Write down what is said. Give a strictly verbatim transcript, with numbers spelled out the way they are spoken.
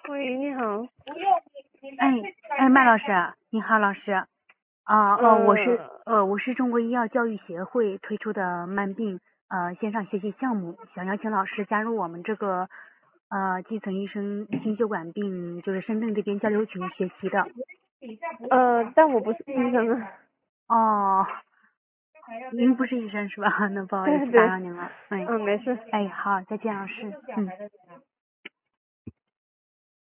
喂，你好。 哎哎，麦老师，你好，老师。啊哦，我是呃我是中国医药教育协会推出的慢病呃线上学习项目，想邀请老师加入我们这个呃基层医生心血管病就是深圳这边交流群学习的。 呃，但我不是医生啊。 哦，您不是医生是吧？那不好意思打对对。 扰您了。哎嗯，没事。 哎，好，再见，老师。嗯。